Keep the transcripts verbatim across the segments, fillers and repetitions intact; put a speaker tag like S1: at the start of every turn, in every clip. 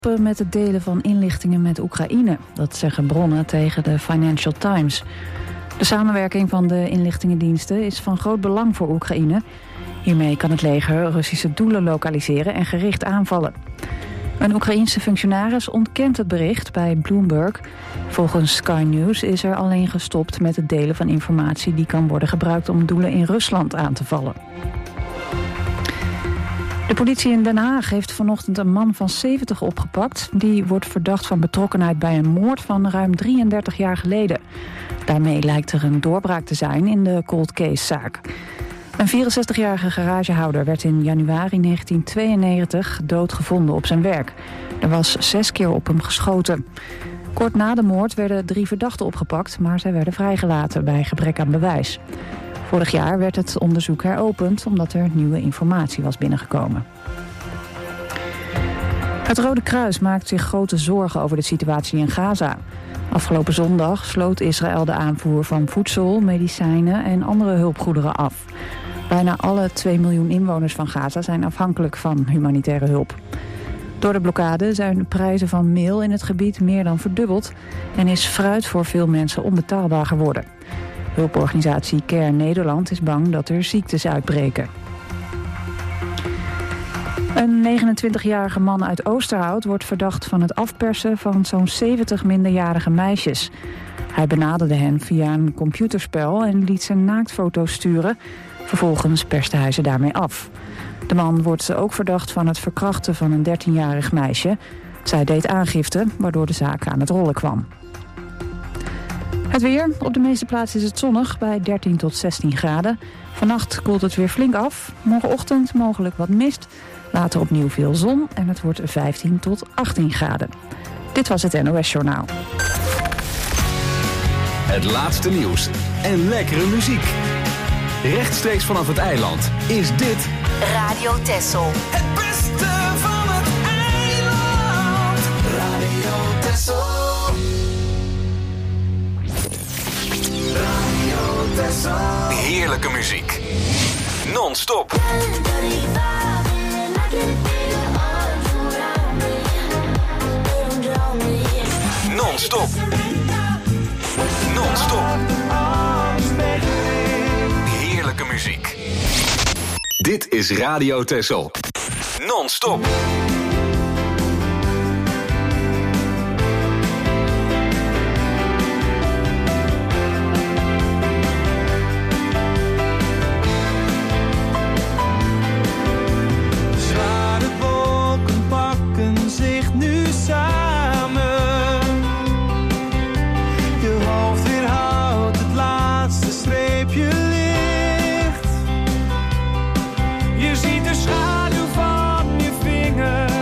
S1: met het delen van inlichtingen met Oekraïne. Dat zeggen bronnen tegen de Financial Times. De samenwerking van de inlichtingendiensten is van groot belang voor Oekraïne. Hiermee kan het leger Russische doelen lokaliseren en gericht aanvallen. Een Oekraïense functionaris ontkent het bericht bij Bloomberg. Volgens Sky News is er alleen gestopt met het delen van informatie die kan worden gebruikt om doelen in Rusland aan te vallen. De politie in Den Haag heeft vanochtend een man van zeventig opgepakt. Die wordt verdacht van betrokkenheid bij een moord van ruim drieëndertig jaar geleden. Daarmee lijkt er een doorbraak te zijn in de cold case-zaak. Een vierenzestigjarige garagehouder werd in januari negentien tweeënnegentig doodgevonden op zijn werk. Er was zes keer op hem geschoten. Kort na de moord werden drie verdachten opgepakt, maar zij werden vrijgelaten bij gebrek aan bewijs. Vorig jaar werd het onderzoek heropend omdat er nieuwe informatie was binnengekomen. Het Rode Kruis maakt zich grote zorgen over de situatie in Gaza. Afgelopen zondag sloot Israël de aanvoer van voedsel, medicijnen en andere hulpgoederen af. Bijna alle twee miljoen inwoners van Gaza zijn afhankelijk van humanitaire hulp. Door de blokkade zijn de prijzen van meel in het gebied meer dan verdubbeld en is fruit voor veel mensen onbetaalbaar geworden. Hulporganisatie Care Nederland is bang dat er ziektes uitbreken. Een negenentwintigjarige man uit Oosterhout wordt verdacht van het afpersen van zo'n zeventig minderjarige meisjes. Hij benaderde hen via een computerspel en liet ze naaktfoto's sturen. Vervolgens perste hij ze daarmee af. De man wordt ook verdacht van het verkrachten van een dertienjarig meisje. Zij deed aangifte, waardoor de zaak aan het rollen kwam. Het weer. Op de meeste plaatsen is het zonnig bij dertien tot zestien graden. Vannacht koelt het weer flink af. Morgenochtend mogelijk wat mist. Later opnieuw veel zon en het wordt vijftien tot achttien graden. Dit was het N O S Journaal.
S2: Het laatste nieuws en lekkere muziek. Rechtstreeks vanaf het eiland is dit
S3: Radio Texel.
S4: Het beste van het eiland. Radio Texel. Radio Texel.
S2: heerlijke muziek. Non-stop. Non-stop. Non-stop. Heerlijke muziek. Dit is Radio Texel. Non-stop.
S4: Zware wolken pakken zich nu samen. Je hoofd weerhoudt het laatste streepje licht. Je ziet de schaduw van je vinger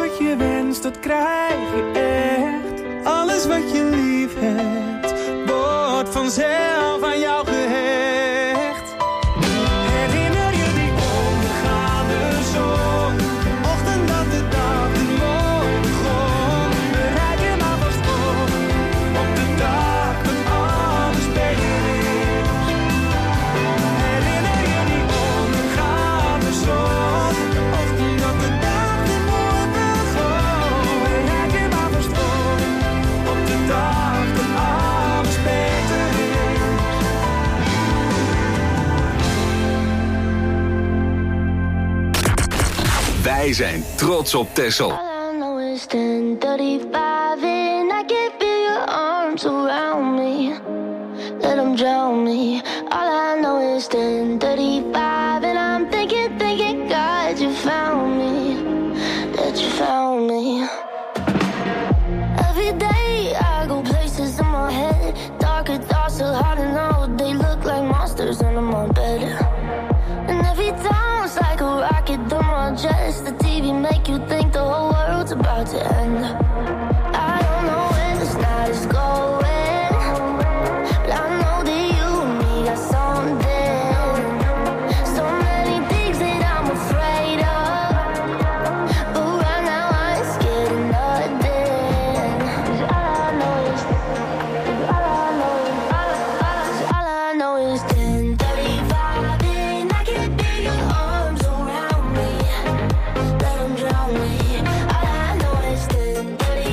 S4: wat je wenst, dat krijg je echt. Alles wat je lief hebt, wordt vanzelf aan jou gehecht. Herinner je die ondergaande zon, de ochtend dat de dag die mooi begon. Bereid je maar vast voor, op de dag dat alles beter is. Herinner je die ondergaande zon, de ochtend dat de dag die mooi begon. Bereid je maar vast voor, op de dag dat alles beter is.
S2: Wij zijn trots op Texel.
S3: All I know is ten thirty-five and I can feel your arms around me. Let them drown me. All I know is ten thirty-five and I'm thinking, thinking, God, you found me. That you found me. Every day I go places in my head. Darker thoughts are hard to know. They look like monsters under my bed. And every time it's like a rocket through my chest. The T V make you think the whole world's about to end. I don't know when this night is going, but I know that you and me got something. So many things that I'm afraid of, but right now I ain't scared of nothing. 'Cause all I know is, 'cause all I know is, all I, all I, all I know is ten thirty-five and I can feel your arms around me. Let them drown me. All I know is ten thirty-five.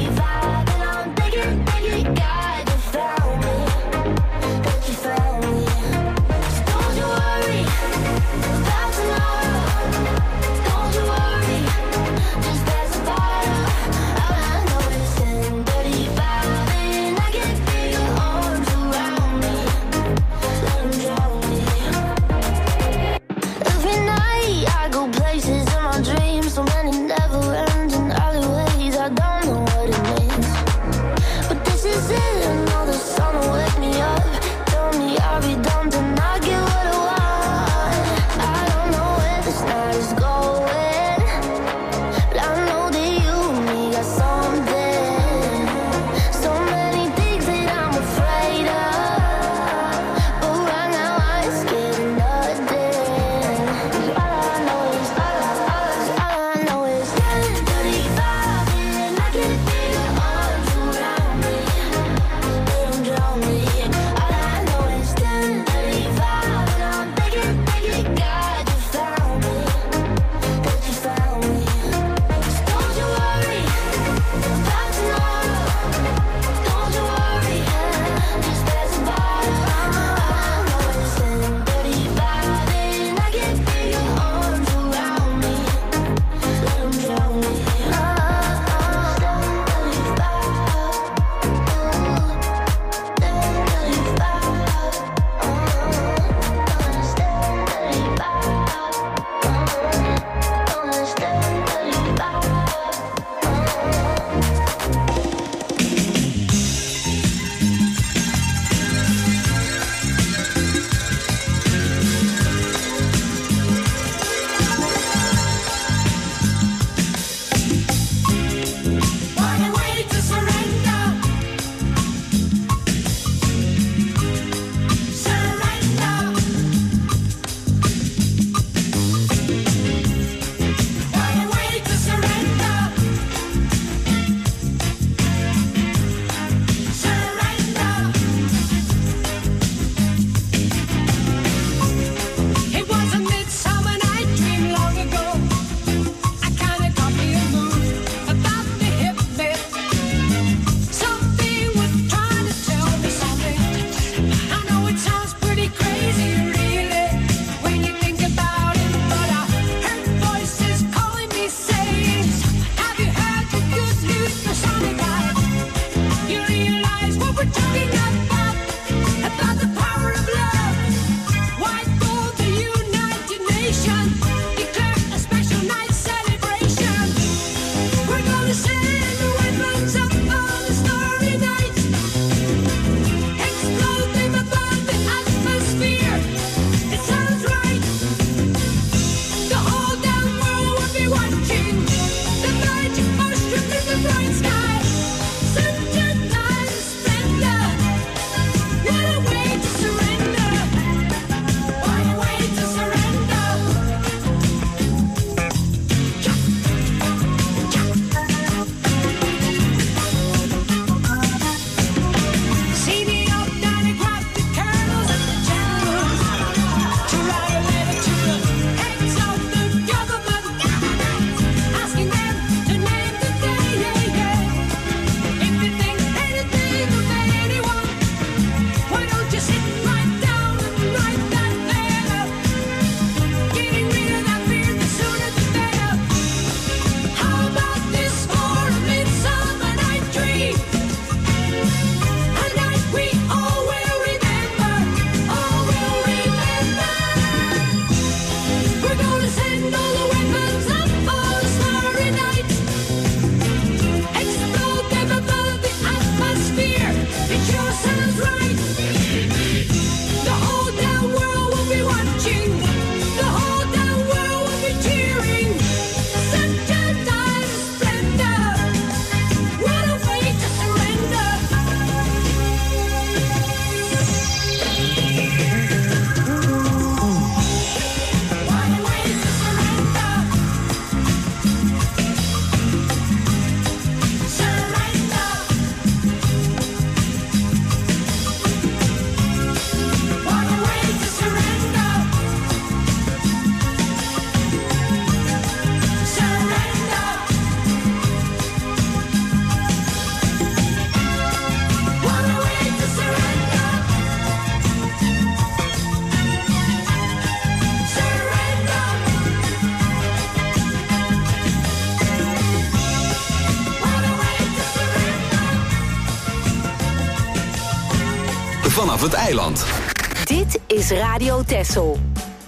S2: vanaf het eiland.
S5: Dit is Radio Texel.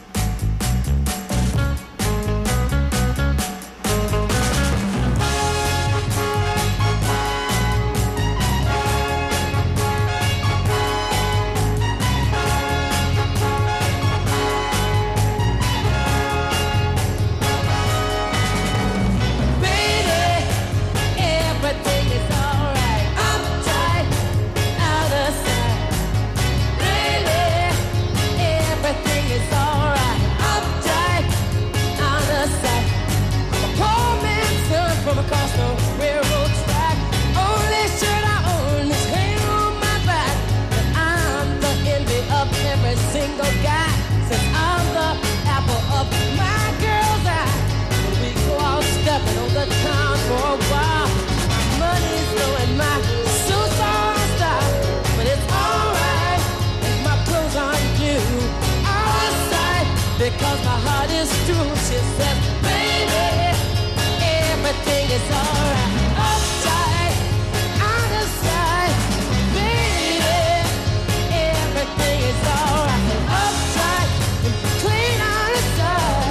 S6: Because my heart is true, she said, baby, everything is alright. Upside, on the side, baby, everything is alright. Upside, clean on the side.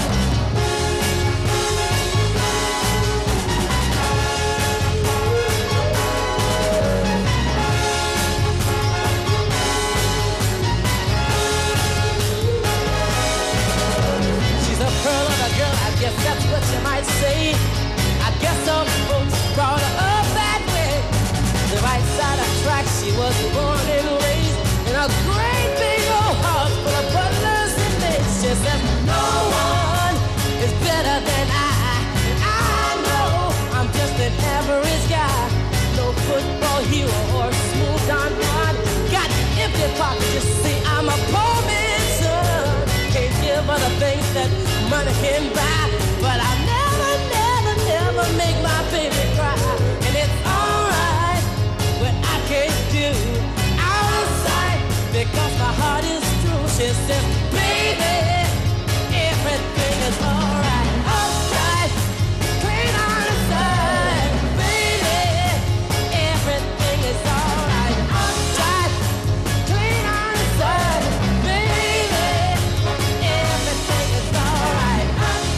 S6: Pearl of a girl, I guess that's what you might say. I guess some folks brought her up that way. The right side of tracks, she was born and raised in a great big old house full of butlers and maids. She says, no one is better than I. And I know I'm just an average guy. No football hero or smooth Don Juan. Got empty pockets, you see, I'm a poor man's son. Can't give her the things that money can buy, but I never, never, never make my baby cry. And it's alright, but I can't do outside because my heart is true. She says, baby, everything is alright. Outside, clean on the side. Baby, everything is alright. Outside, clean on the side. Baby, everything is alright.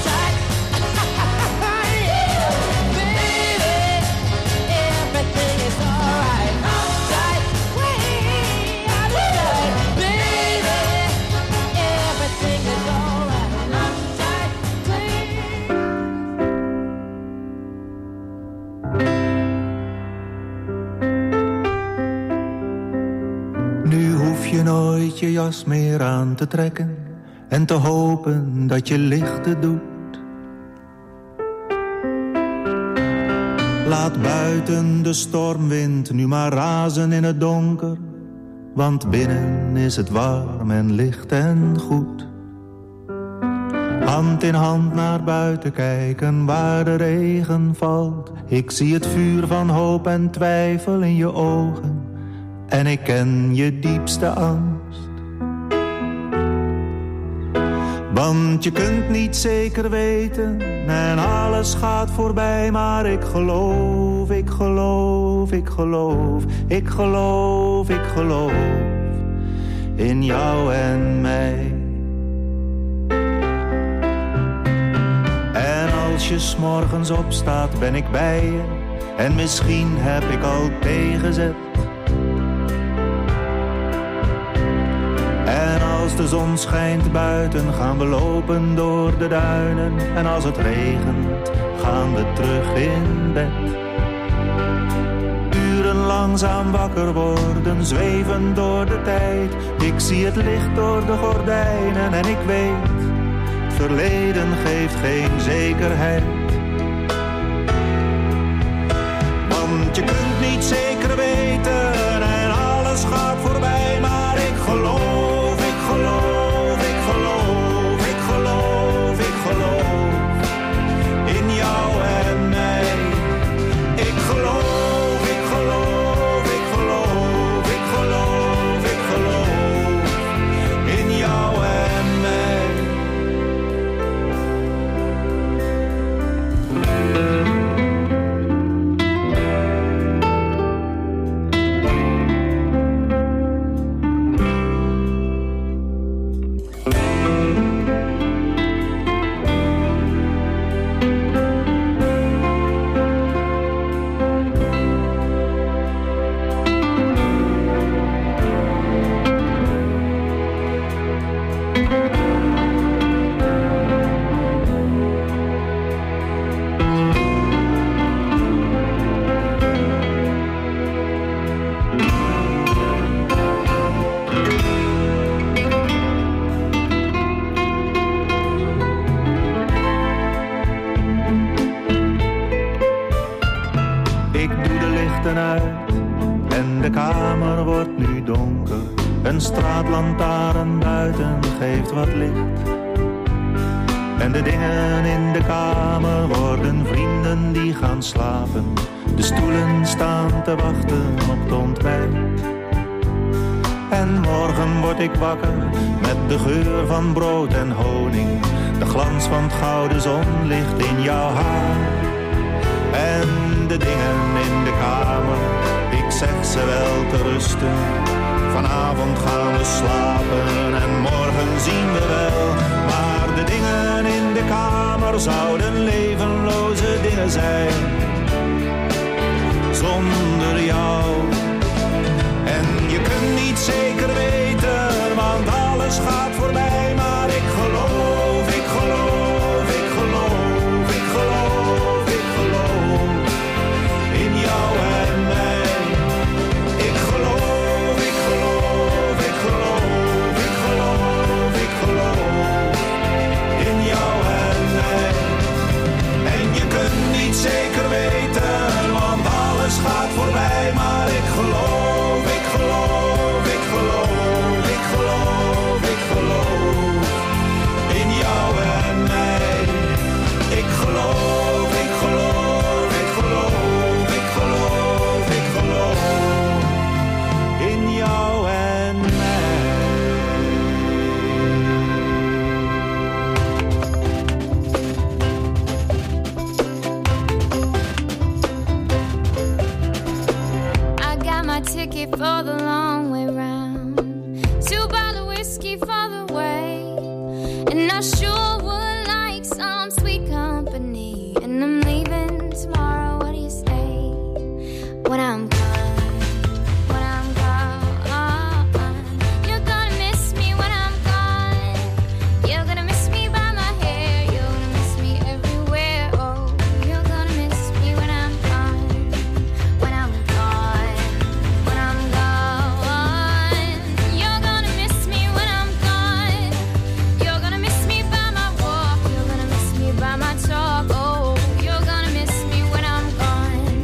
S7: Nu hoef je nooit je jas meer aan te trekken en te hopen dat je lichten doet. Laat buiten de stormwind nu maar razen in het donker, want binnen is het warm en licht en goed. Hand in hand naar buiten kijken waar de regen valt. Ik zie het vuur van hoop en twijfel in je ogen en ik ken je diepste angst. Want je kunt niet zeker weten en alles gaat voorbij, maar ik geloof, ik geloof, ik geloof, ik geloof, ik geloof in jou en mij. En als je 's morgens opstaat ben ik bij je en misschien heb ik al tegenzet. En als de zon schijnt buiten gaan we lopen door de duinen. En als het regent gaan we terug in bed. Uren langzaam wakker worden, zweven door de tijd. Ik zie het licht door de gordijnen en ik weet, het verleden geeft geen zekerheid. Want je kunt niet zeker weten en alles gaat voorbij, maar ik geloof. Ik geloof, ik geloof, ik geloof, ik geloof in jou en mij. Ik geloof, ik geloof, ik geloof, ik geloof, ik geloof in jou en mij. lichten uit en de kamer wordt nu donker. Een straatlantaarn buiten geeft wat licht. En de dingen in de kamer worden vrienden die gaan slapen. De stoelen staan te wachten op het ontbijt. En morgen word ik wakker met de geur van brood en honing. De glans van het gouden zonlicht in jouw haar. En de dingen in de kamer, ik zeg ze wel te rusten. Vanavond gaan we slapen en morgen zien we wel. Maar de dingen in de kamer zouden levenloze dingen zijn. Zonder jou. En je kunt niet zeker weten, want alles gaat voorbij. Maar ik geloof, ik geloof, ik geloof, ik geloof, ik geloof in jou en mij. Ik geloof, ik geloof, ik geloof, ik geloof, ik geloof in jou en mij. En je kunt niet zeker weten, want alles gaat voorbij. Maar ik geloof, ik geloof, ik geloof, ik geloof, ik geloof in jou en mij. Ik geloof, ik geloof, ik geloof, ik geloof, ik geloof in jou en mij.
S3: I got my ticket for the long way round. Two bottle whiskey for the way. And I sure would like some sweet company. And I'm leaving tomorrow, what do you say? When I'm gone, when I'm gone. You're gonna miss me when I'm gone. You're gonna miss me by my hair. You're gonna miss me everywhere. Oh, you're gonna miss me when I'm gone. When I'm gone, when I'm gone. You're gonna miss me when I'm gone. You're gonna miss me by my walk. You're gonna miss me by my talk. Oh, you're gonna miss me when I'm gone.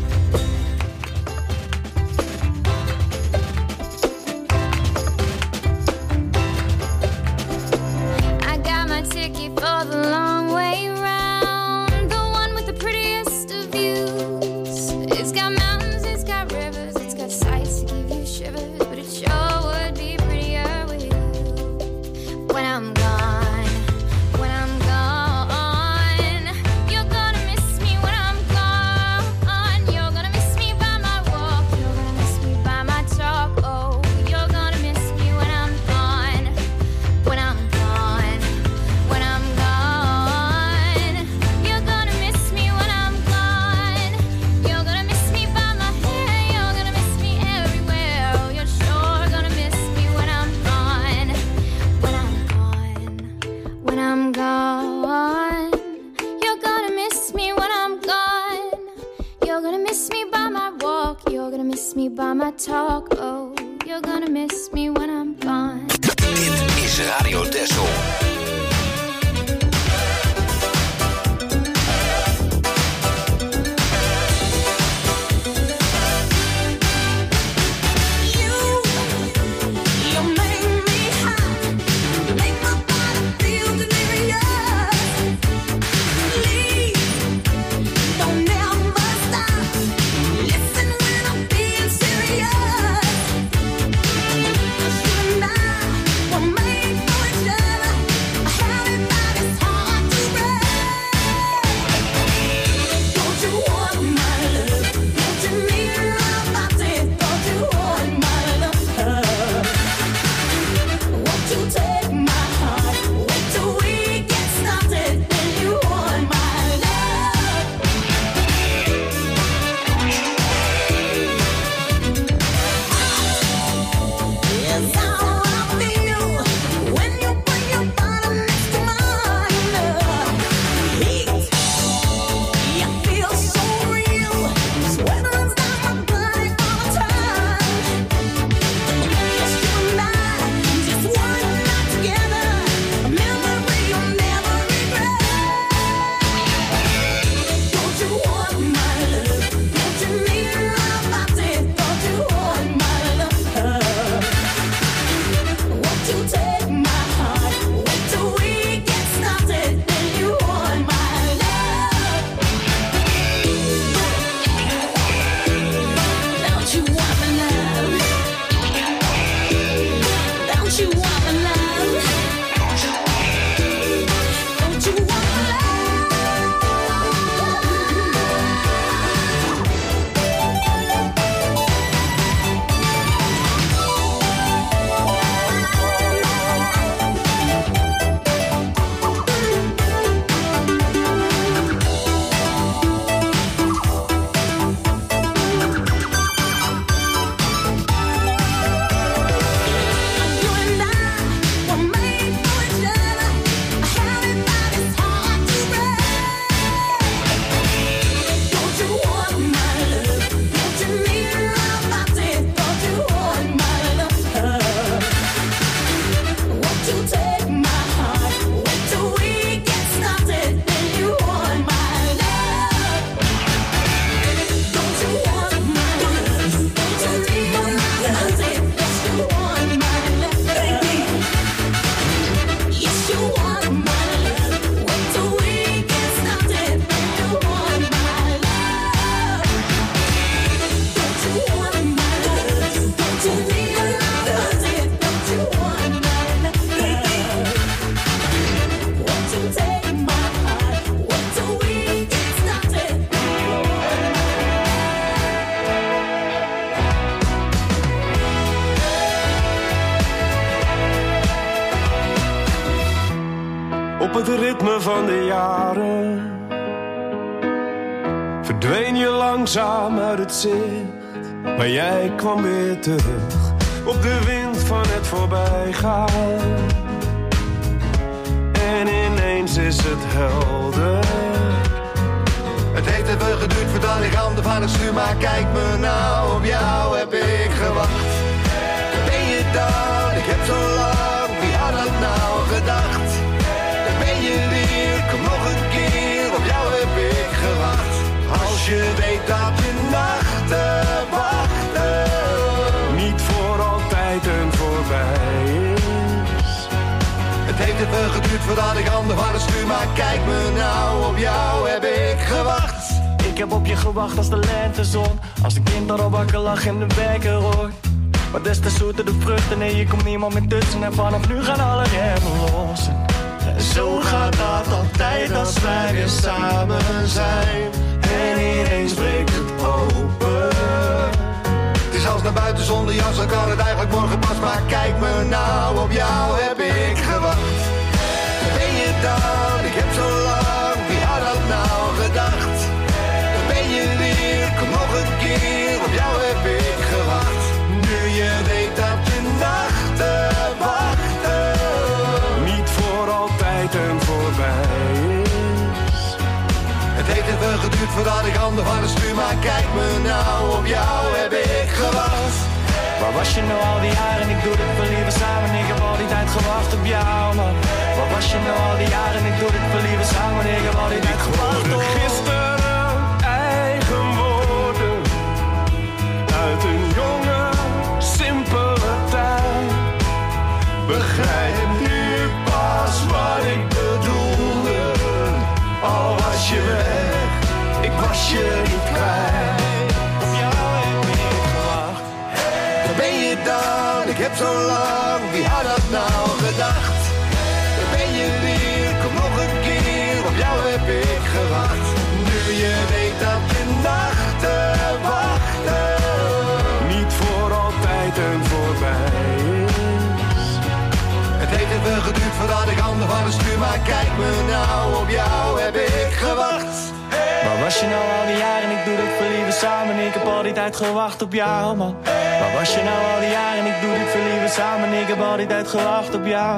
S3: I got my ticket for the long way round, the one with the prettiest of views. It's got mountains, it's got rivers, it's got sights to give you shivers, but it sure would be prettier with you. When I'm gone, when I'm gone, you're gonna miss me when I'm gone. You're gonna miss me by my walk, you're gonna miss me by my talk. Oh, you're gonna miss me when I'm gone. When I'm gone, when I'm gone, you're gonna miss me when I'm gone. You're gonna miss me by my hair, you're gonna miss me everywhere. Oh, you're sure gonna miss me when I'm gone. When I'm gone, when I'm gone, you're gonna miss me when I'm gone. You're gonna miss me by my walk, you're gonna miss me by my talk. Oh, you're gonna miss me when I'm gone.
S2: Dit is Radio Texel.
S3: Made for each other.
S4: het ritme van de jaren. Verdween je langzaam uit het zicht, maar jij kwam weer terug op de wind van het voorbijgaan. En ineens is het helder.
S8: Het heeft even geduurd voordat ik handen van het stuur, maar kijk me nou, op jou heb ik gewacht. Daar ben je dan, ik heb zo lang, wie had dat nou gedacht? Daar ben je weer, kom nog een keer, op jou heb ik gewacht. Als je weet dat je nachten wachten
S4: niet voor altijd en voorbij is.
S8: Het heeft even geduurd voordat ik handen van het stuur, maar kijk me nou, op jou heb ik gewacht.
S9: Ik heb op je gewacht als de lentezon, als de kinderen wakker lag en de wekker hoort. Maar des te zoeter de vruchten, nee je komt niemand meer tussen en vanaf nu gaan alle remmen los. En zo gaat dat altijd als wij weer samen zijn. En ineens breekt het open.
S8: Het is als naar buiten zonder jas, dan kan het eigenlijk morgen pas. Maar kijk me nou, op jou heb ik gewacht. Daar ben je dan, ik heb zo lang, wie had dat nou gedacht? Daar ben je weer, kom nog een keer, op jou heb ik gewacht. Nu je weet dat je nachten wachten
S4: niet voor altijd en voorbij is.
S8: Het heeft even geduurd voordat ik handen van het stuur, maar kijk me nou, op jou heb ik gewacht.
S9: Waar was je nou al die jaren, ik doe dit voor liever samen, ik heb al die tijd gewacht op jou, man. Waar was je nou al die jaren, ik doe dit voor liever samen, ik heb al die tijd gewacht op
S4: gisteren eigen woorden uit een jonge, simpele tijd. Begrijp nu pas wat ik bedoelde, al was je weg, ik was je niet kwijt.
S8: Ik heb zo lang, wie had dat nou gedacht? Daar ben je weer, kom nog een keer, op jou heb ik gewacht. Nu je weet dat je nachten wachten
S4: niet voor altijd en voorbij is.
S8: Het heeft even geduurd voordat ik handen van het stuur, maar kijk me nou, op jou heb ik gewacht.
S9: Waar was je nou al die jaren, ik doe dit voor liever samen, ik heb al die tijd gewacht op jou, man. Waar was je nou al die jaren, ik doe dit voor liever samen, ik heb al die tijd gewacht op jou.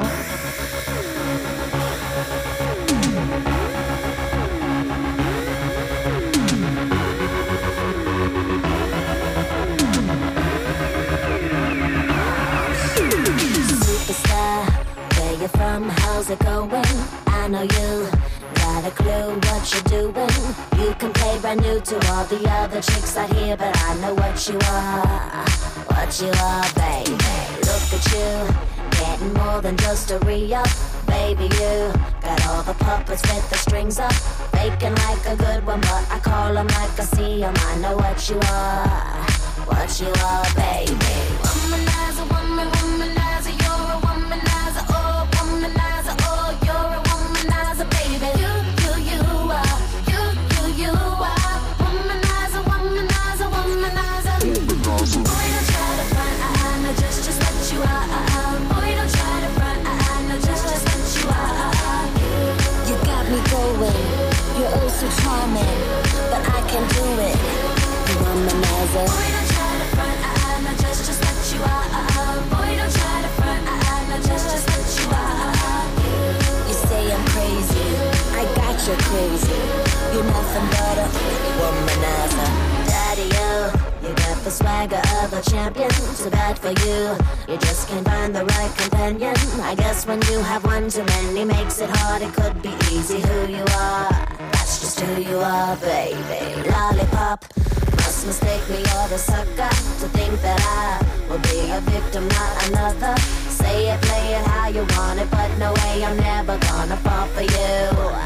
S3: Superstar, where you from, how's it going? I know you got a clue what you're doing. You can play brand new to all the other chicks out here, but I know what you are, what you are, baby. Look at you, getting more than just a re-up. Baby, you got all the puppets with the strings up, faking like a good one, but I call them like I see them. I know what you are, what you are, baby. Womanizer, woman, womanizer, you're a womanizer, oh, womanizer, oh, you're a womanizer, baby. You, you, you are, you, you, you are, womanizer, womanizer, womanizer. Boy, don't try to front, I, I know just, just what you are. Boy, don't try to front, I, I know just, just what you are. You got me going, you're oh so charming, but I can do it, you womanizer. Boy, don't try to front, I, I know just, just what you are. Boy, don't try to front, I, I know just, just what you are. You say I'm crazy, I got you crazy. You're nothing but a womanizer. Daddy-o, you got the swagger of a champion. Too bad for you, you just can't find the right companion. I guess when you have one too many makes it hard. It could be easy who you are, that's just who you are, baby. Lollipop, must mistake me or the sucker to think that I will be a victim, not another. Say it, play it how you want it, but no way, I'm never gonna fall for you.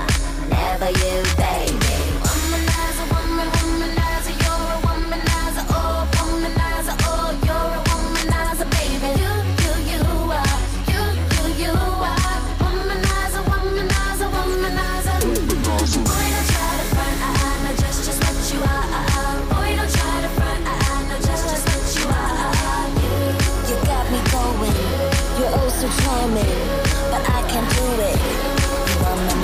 S3: Never you, baby. Womanizer, woman, womanizer, you're a womanizer, oh, womanizer, oh, you're a womanizer, baby. You, you, you are, you, you, you are, womanizer, womanizer, womanizer. Boy, don't try to front, I, I know just, just what you are. Boy, don't try to front, I, I know just, just what you are. You got me going, you're oh so charming, but I can't do it. You womanizer.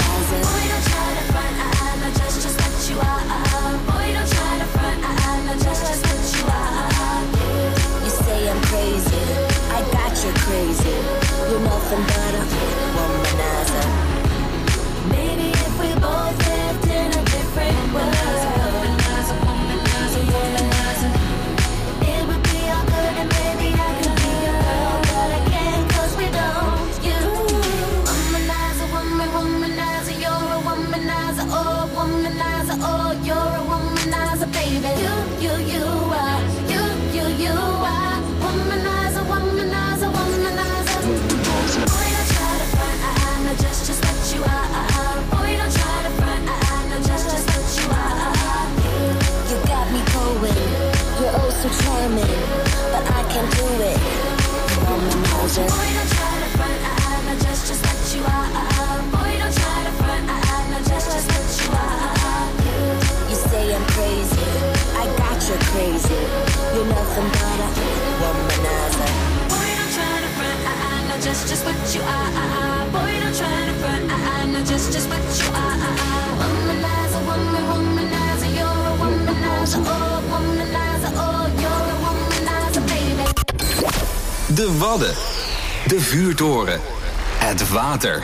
S3: so charming, but I can't do it. Womanizer. Boy, don't try to front, I, I, not just, just what you are. Boy, don't try to front, I, I, not just, just what you are. You say I'm crazy, I got you crazy. You're nothing but a womanizer. Boy, don't try to front, I, I, not just, just what you are. Boy, don't try to front, I, I, not just, just what you are. Womanizer, woman, womanizer, you're a womanizer, oh, womanizer, oh, you're a womanizer, baby.
S2: De Wadden, de vuurtoren, het water.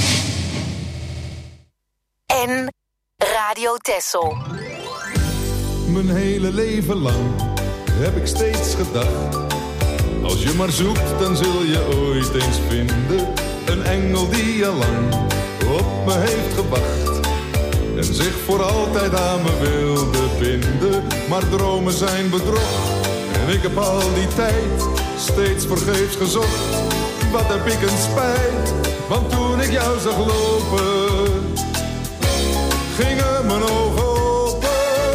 S5: En Radio Texel.
S10: Mijn hele leven lang heb ik steeds gedacht, als je maar zoekt, dan zul je ooit eens vinden. Een engel die al lang op me heeft gewacht en zich voor altijd aan me wilde binden. Maar dromen zijn bedrog en ik heb al die tijd steeds vergeefs gezocht. Wat heb ik een spijt, want toen ik jou zag lopen, gingen mijn ogen open.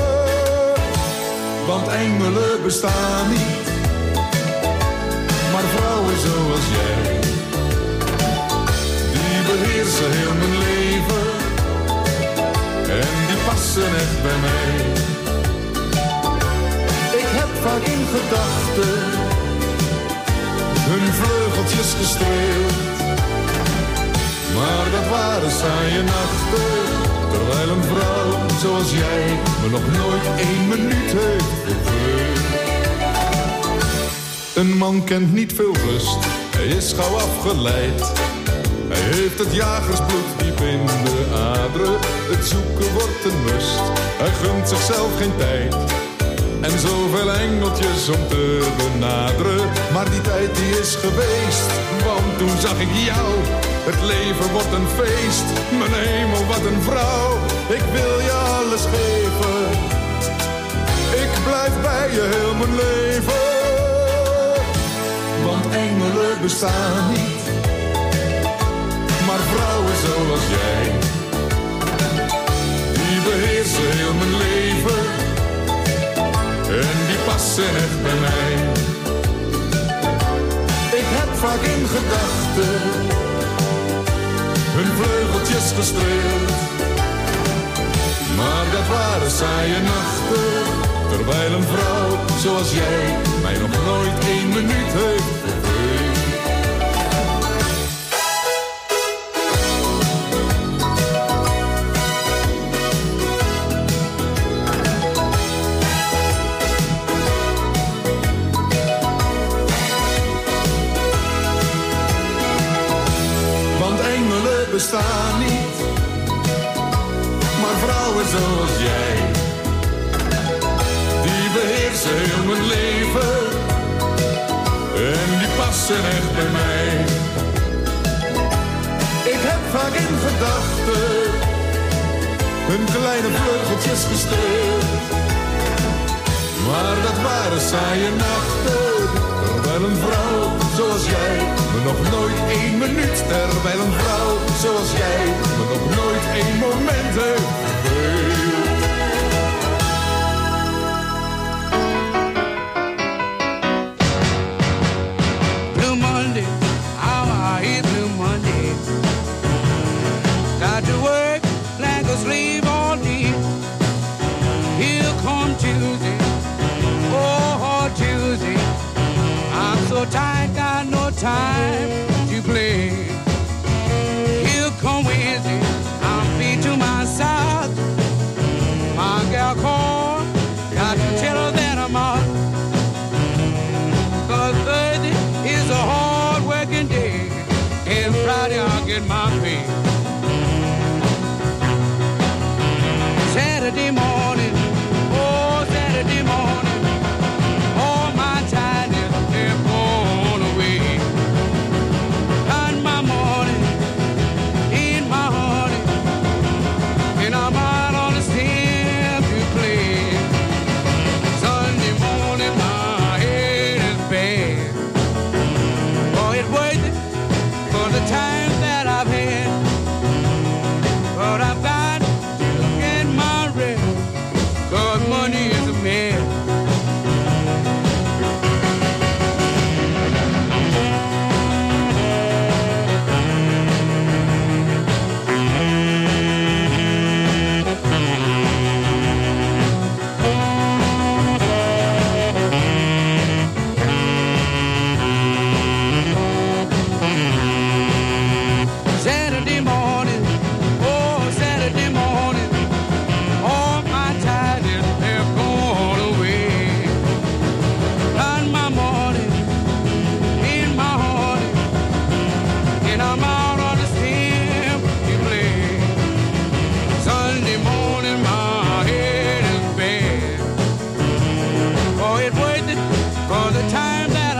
S10: Want engelen bestaan niet, maar vrouwen zoals jij, die beheersen heel mijn leven en die passen echt bij mij. Ik heb vaak in gedachten hun vleugeltjes gestreeld, maar dat waren saaie nachten, terwijl een vrouw zoals jij me nog nooit één minuut heeft verveeld. Een man kent niet veel rust, hij is gauw afgeleid. Hij heeft het jagersbloed diep in de aderen. Het zoeken wordt een must, hij gunt zichzelf geen tijd. En zoveel engeltjes om te benaderen. Maar die tijd die is geweest, want toen zag ik jou. Het leven wordt een feest, mijn hemel wat een vrouw. Ik wil je alles geven, ik blijf bij je heel mijn leven. Want engelen bestaan niet, maar vrouwen zoals jij, die beheersen heel mijn leven en die passen echt bij mij. Ik heb vaak in gedachten hun vleugeltjes gestreeld, maar dat waren saaie nachten, terwijl een vrouw zoals jij mij nog nooit één minuut heeft verveeld. Want engelen bestaan niet, maar vrouwen zoals jij, die beheersen heel mijn leven en die passen echt bij mij. Ik heb vaak in gedachten hun kleine vleugeltjes gestreeld, maar dat waren saaie nachten, terwijl een vrouw zoals jij me nog nooit één minuut, terwijl een vrouw zoals jij me nog nooit één moment heeft verveeld.
S11: Blue Monday, how I hate Blue Monday. Got to work like a slave all day. Here come Tuesday, oh Tuesday. I'm so tired, got no time to play. Here come Wednesday, I'm feet to my side. My gal called, got to tell her that I'm out. Cause Thursday is a hard working day, and Friday I'll get my pay. Saturday morning, oh Saturday morning, all my tiredness they're gone away. And my morning, in my honey, and I'm out on the step to play. Sunday morning, my head is bad. Oh, it's worth it for the time that I've had.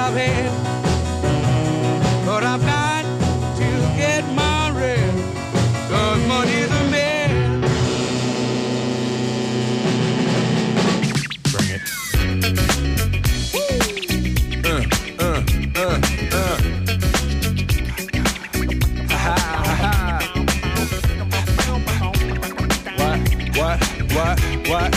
S11: I've had. But I've got to get my rest, 'cause money's a man.
S10: Bring it. Uh, uh, uh, uh. Ha ha ha. What, what, what, what?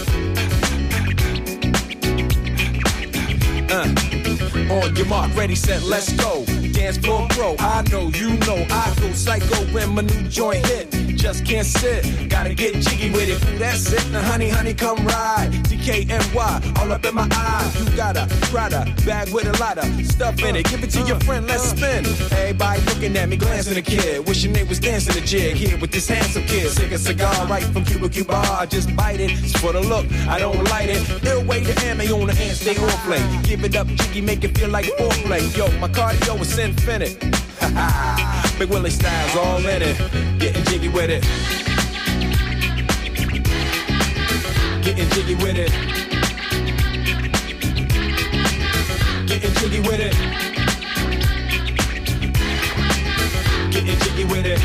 S10: Uh. On your mark, ready, set, let's go. Dance floor pro, I know, you know, I go psycho when my new joint hit. Just can't sit, gotta get jiggy with it. Ooh, that's it, now honey, honey, come ride. D K N Y, all up in my eye. You got a Prada bag with a lot of stuff in it. Give it to your friend, let's spin. Everybody looking at me, glancing a kid. Wishing they was dancing a jig here with this handsome kid. Sick a cigar right from Cuba Cuba. I just bite it, it's for the look, I don't light it. Ill way to ammo on the hand, stay on play. Give it up, jiggy, make it feel like foreplay. Yo, my cardio is infinite. Big Willie style's all in it. Getting jiggy with it. Getting jiggy with it. Getting jiggy with it. Getting jiggy with it.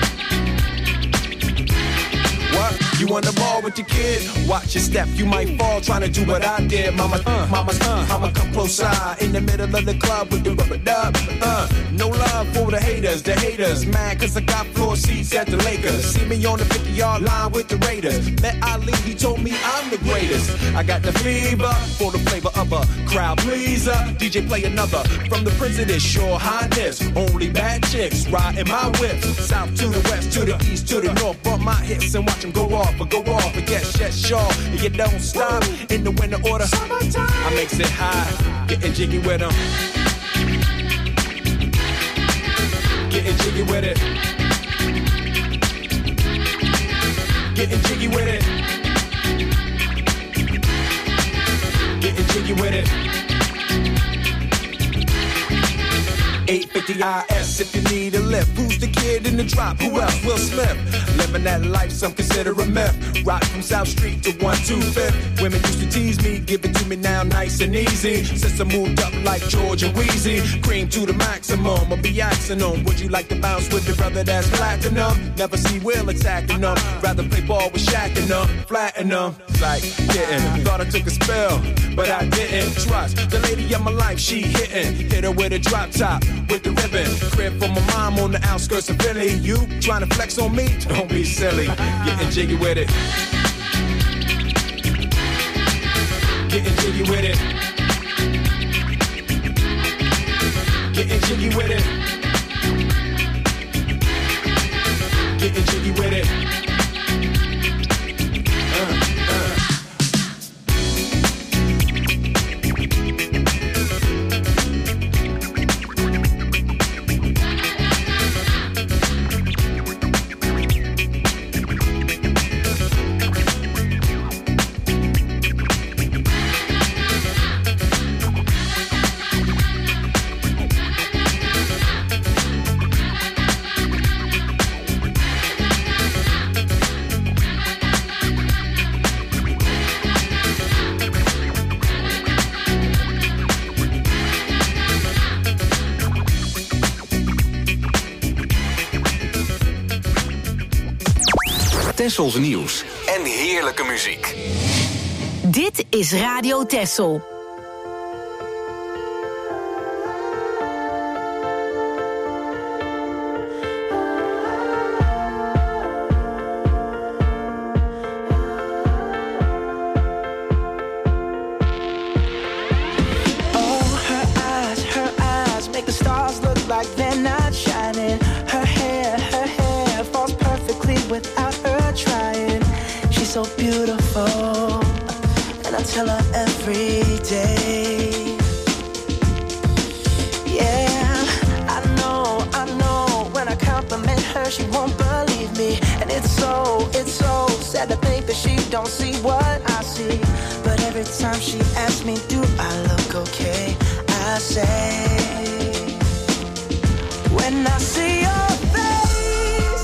S10: What? You on the ball with your kid? Watch your step, you might fall trying to do what I did. Mama, uh, mama, uh, mama, come close side in the middle of the club with the rubber dub. Uh, no love for the haters, the haters. Mad cause I got floor seats at the Lakers. See me on the fifty yard line with the Raiders. Met Ali, he told me I'm the greatest. I got the fever for the flavor of a crowd pleaser. D J play another from the Prince of this Shore Highness. Only bad chicks riding my whip. South to the west, to the east, to the north. Bump my hips and watch them go off. But go off and get shit sharp. You don't stop in the winter order. I makes it high, getting jiggy with them. Getting jiggy with it. Getting jiggy with it. Getting jiggy with it. eight fifty I S if you need a lift. Who's the kid in the drop? Who else? Will Smith. Living that life, some consider a myth. Rock from South Street to one two fifth. Women used to tease me, give it to me now nice and easy. Since I moved up like George and Wheezy. Cream to the maximum, I'll be axing them. Would you like to bounce with the brother that's platinum? Never see Will attacking them. Rather play ball with Shaq and them, flatten them. Like, getting, thought I took a spell, but I didn't. Trust the lady of my life, she hitting. Hit her with a drop top, with the ribbon. Crib for my mom on the outskirts of Philly. You trying to flex on me? Don't be silly. Getting jiggy with it. Getting jiggy with it. Getting jiggy with it. Getting jiggy with it. Uh, uh.
S2: Tessels nieuws en heerlijke muziek.
S5: Dit is Radio Tessel.
S12: So beautiful, and I tell her every day. Yeah, I know, I know. When I compliment her, she won't believe me, and it's so, it's so sad to think that she don't see what I see. But every time she asks me, do I look okay? I say, when I see your face,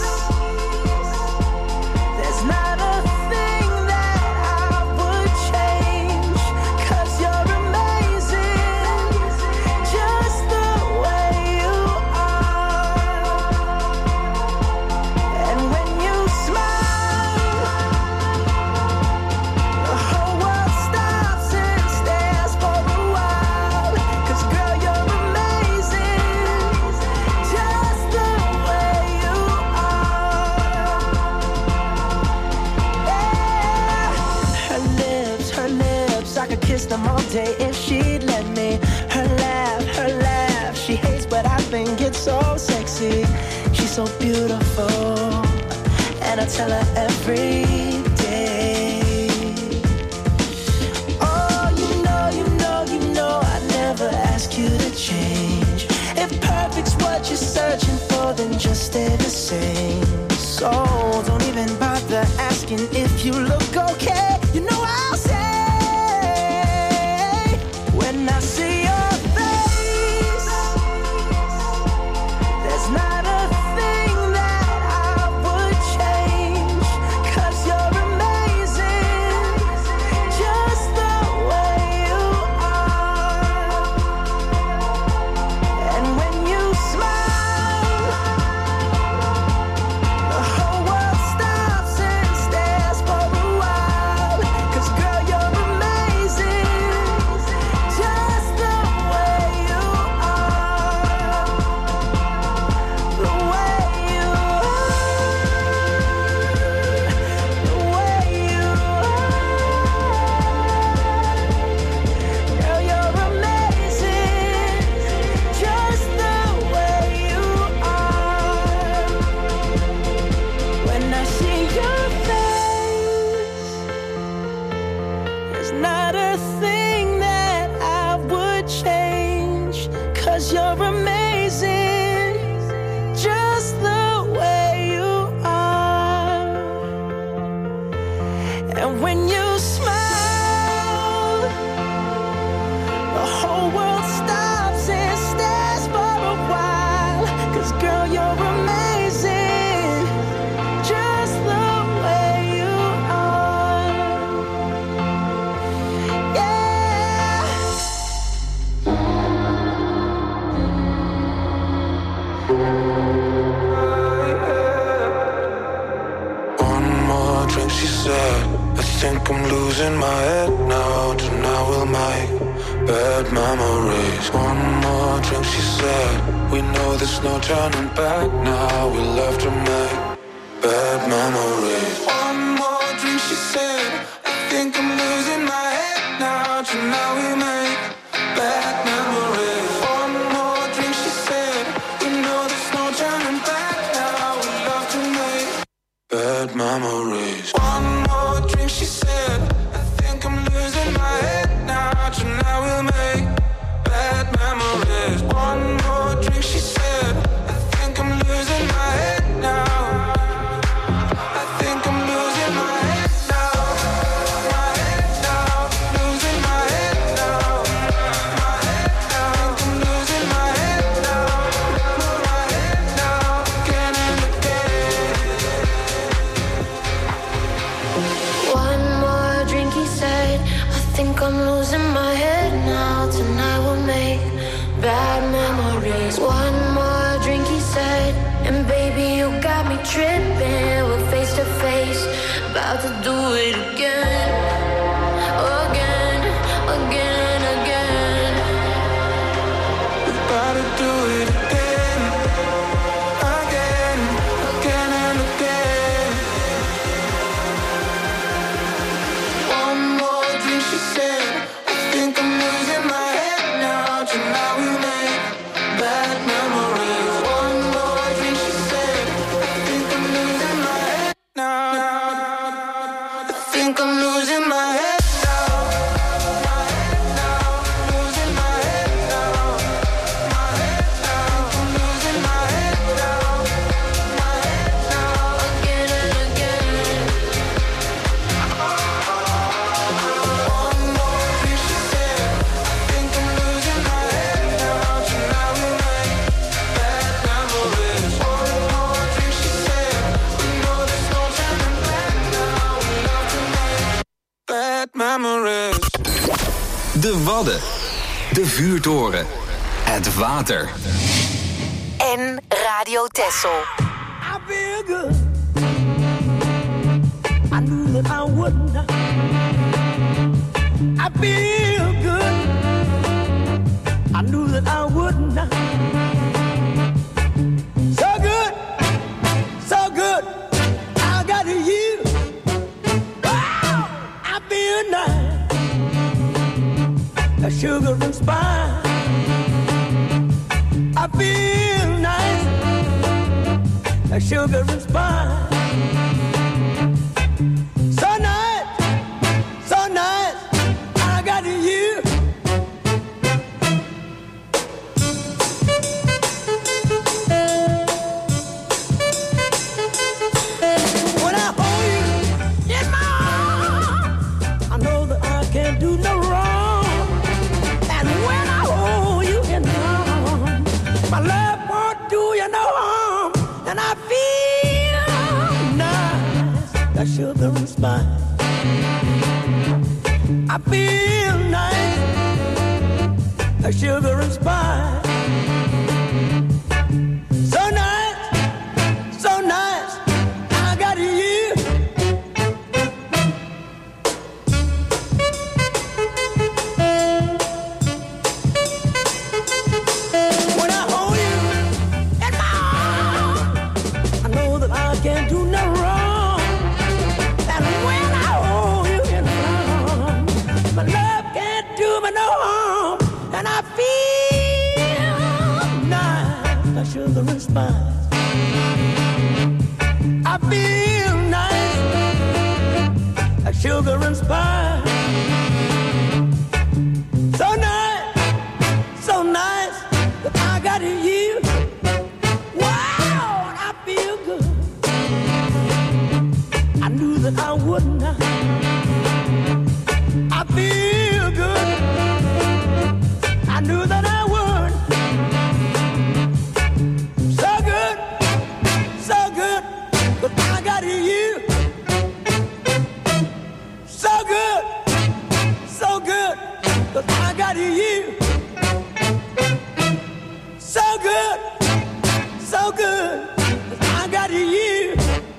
S12: there's not a so beautiful, and I tell her every day. Oh, you know, you know, you know, I never ask you to change. If perfect's what you're searching for, then just stay the same. So don't even bother asking if you look okay. You know I'll say when I see your face, there's not a thing that I would change, 'cause you're amazing, just the way you are. And when you smile, the whole world stops and stares for a while, 'cause girl, you're amazing, just the way you are, the way you are, the way you are. Girl, you're amazing, just the way you are. When I see your face, there's not a thing that I would change, 'cause you're amazing, just the way you are. And when you smile, the whole world stops and stares for a while, 'cause girl, you're amazing, just the way you are. Yeah.
S13: One more drink, she said. I think I'm losing my head now. Tonight we'll make bad memories. One more drink, she said. We know there's no turning back now. We'll have to make bad memories. One more drink, she said. I think I'm losing my head now. Tonight we make bad memories. One more drink, she said. We know there's no turning back now. We'll have to make bad memories. One more drink, she said. I think I'm losing my head now. Tonight we'll make bad memories. One more drink, she said. I think I'm losing my head now. I think I'm losing my head now. My head now. Losing my head now. My head now. I think I'm losing my head now. My head now. Again and again.
S3: One more drink, he said. I think I'm losing my head now. Tonight we'll make bad memories. One more drink, he said. And baby, you got me tripping. We're face to face, about to do it again. Again, again, again.
S13: We're about to do it again. Again, again and again. One more drink, she said. I think I'm losing my head now. Tonight we make bad memories. One more drink, she said. I think I'm losing my head now. I think I'm losing my head now. My head now. Losing my head now. My head now. I'm losing my head now. My head now.
S3: Again and again.
S13: One more drink, she said. I think I'm losing my head now. Tonight we make bad memories. One more drink, she said. We know there's no turning back now. We love to make bad memories.
S2: De Wadden. De Vuurtoren. Het water.
S5: En Radio Texel.
S12: I feel good. I knew that I wouldn't. I feel good. I knew that I wouldn't. So good, so good. I got you. Wow, I feel nice. A sugar and spice. I feel nice.
S11: like sugar and spice. So nice, so nice, I got you. When I hold you in my arms, I know that I can't do no wrong. And when I hold you in my arms, my love won't do you no harm. And I feel nice, like sugar and spice. I feel nice, like sugar and spice. So nice, so nice, I got you. When I hold you in my arms, I know that I can't do no wrong. And when I hold you in my arms, my love can't do me no harm. And I feel nice, like sugar and spice. I feel nice, like sugar and spice. So nice, so nice, that I got you. Wow, and I feel good. I knew that I wouldn't. I feel good. I knew that I would. So good, so good, but I got you. So good, so good, but I got you. So good, so good, but I got you.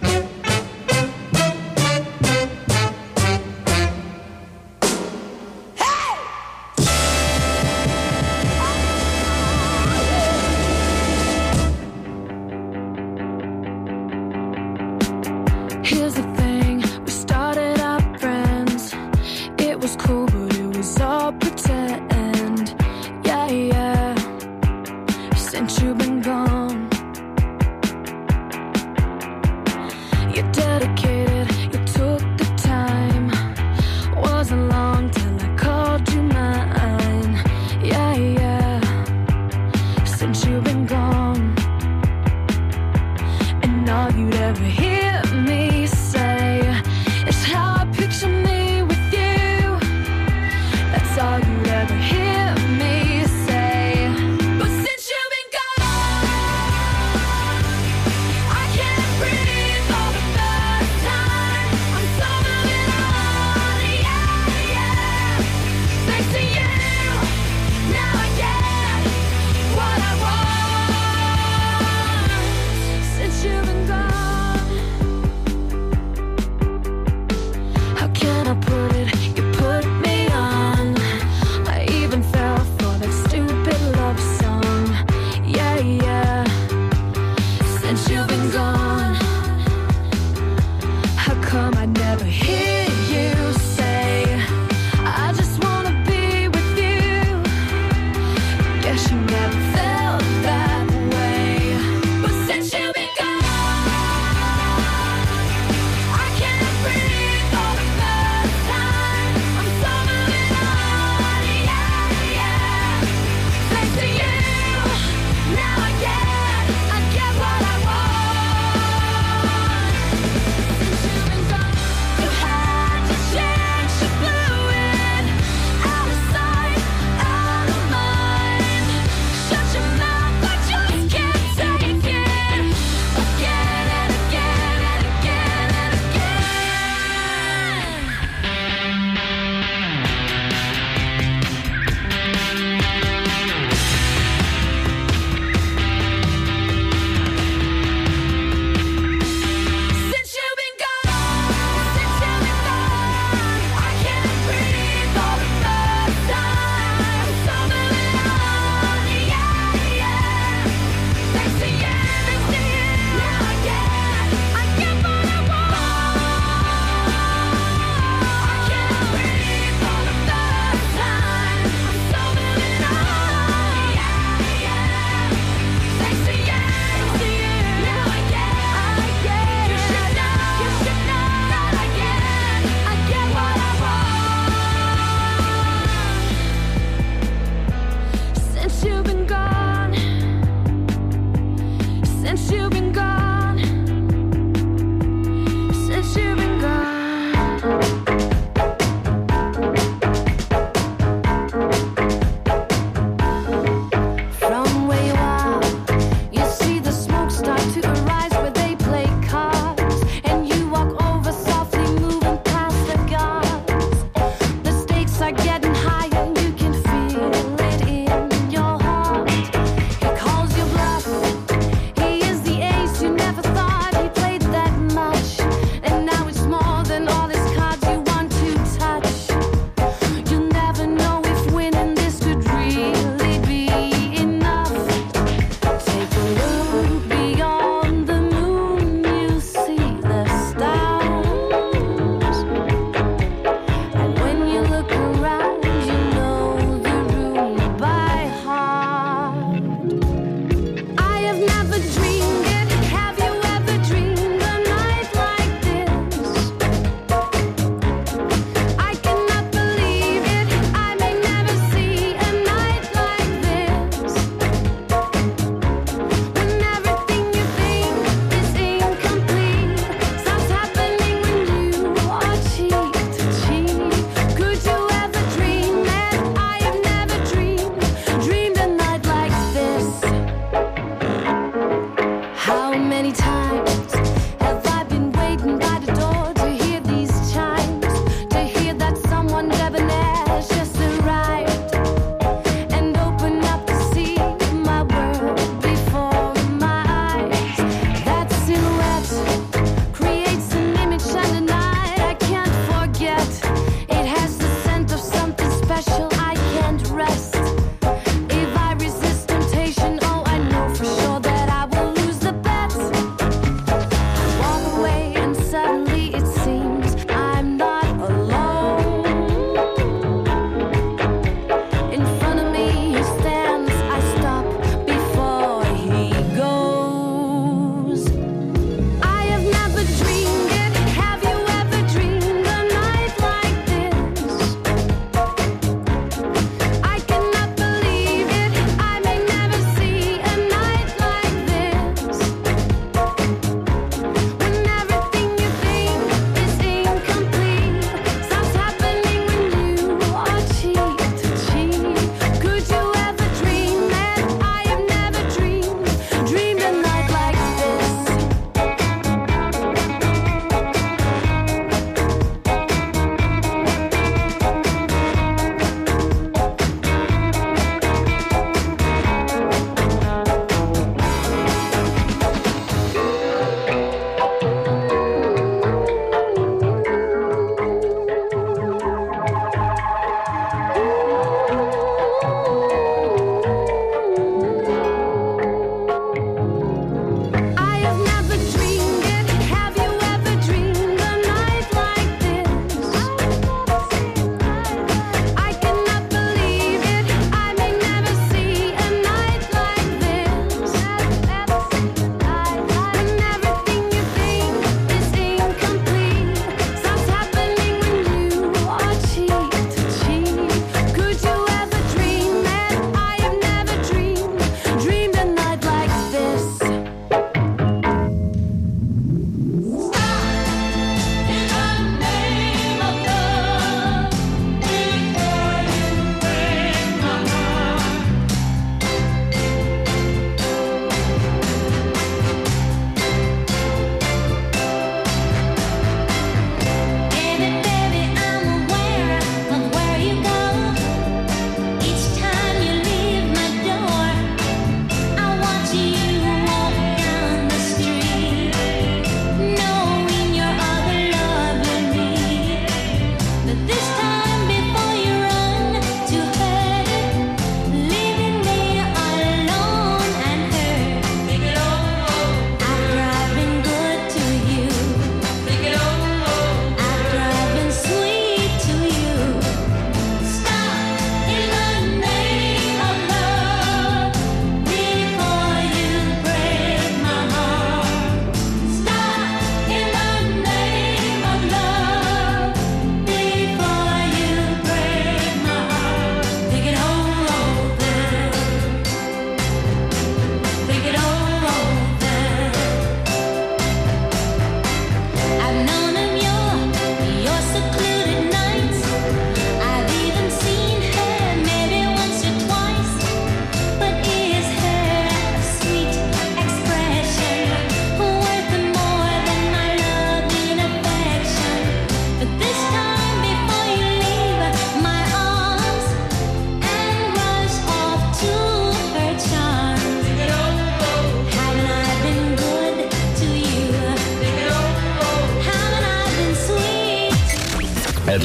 S14: Here's the thing, we started out friends. It was cool, but it was all pretend. Yeah, yeah. Since you've been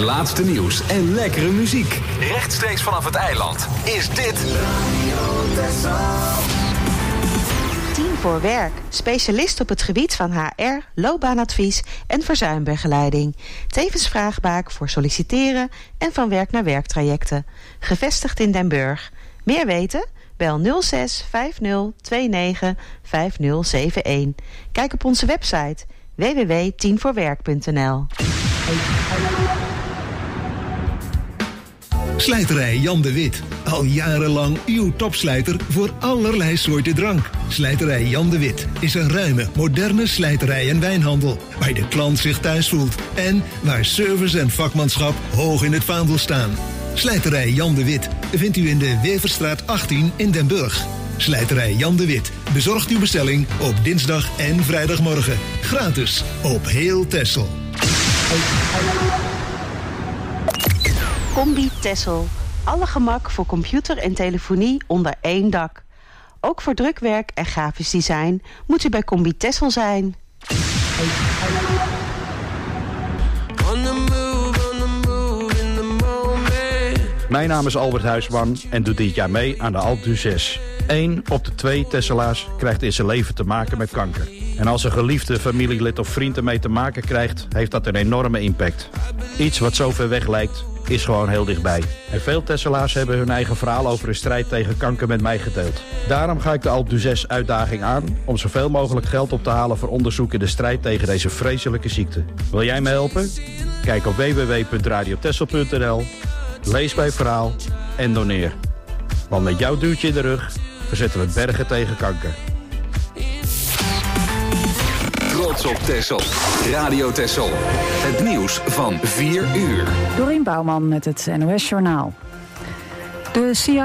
S2: laatste nieuws en lekkere muziek. Rechtstreeks vanaf het eiland is dit Radio Texel.
S15: Team voor Werk. Specialist op het gebied van H R, loopbaanadvies en verzuimbegeleiding. Tevens vraagbaak voor solliciteren en van werk naar werktrajecten. Gevestigd in Den Burg. Meer weten? Bel nul zes vijf nul twee negen vijf nul zeven een. Kijk op onze website w w w punt tien voor werk punt n l.
S16: Slijterij Jan de Wit. Al jarenlang uw topslijter voor allerlei soorten drank. Slijterij Jan de Wit is een ruime, moderne slijterij en wijnhandel. Waar de klant zich thuis voelt. En waar service en vakmanschap hoog in het vaandel staan. Slijterij Jan de Wit vindt u in de Weverstraat achttien in Den Burg. Slijterij Jan de Wit bezorgt uw bestelling op dinsdag en vrijdagmorgen. Gratis op heel Texel.
S15: Combi Texel. Alle gemak voor computer en telefonie onder één dak. Ook voor drukwerk en grafisch design moet u bij Combi Texel zijn.
S17: Mijn naam is Albert Huisman en doe dit jaar mee aan de Alpe d'Huez. Eén op de twee Tesselaars krijgt in zijn leven te maken met kanker. En als een geliefde familielid of vriend ermee te maken krijgt, heeft dat een enorme impact. Iets wat zo ver weg lijkt, is gewoon heel dichtbij. En veel Tesselaars hebben hun eigen verhaal over de strijd tegen kanker met mij gedeeld. Daarom ga ik de Alpe d'Huez uitdaging aan om zoveel mogelijk geld op te halen voor onderzoek in de strijd tegen deze vreselijke ziekte. Wil jij me helpen? Kijk op w w w punt radio texel punt n l, lees mijn verhaal en doneer. Want met jouw duwtje in de rug verzetten we bergen tegen kanker.
S2: Trots op Texel. Radio Texel. Het nieuws van vier uur.
S1: Dorien Bouwman met het N O S Journaal. De C I A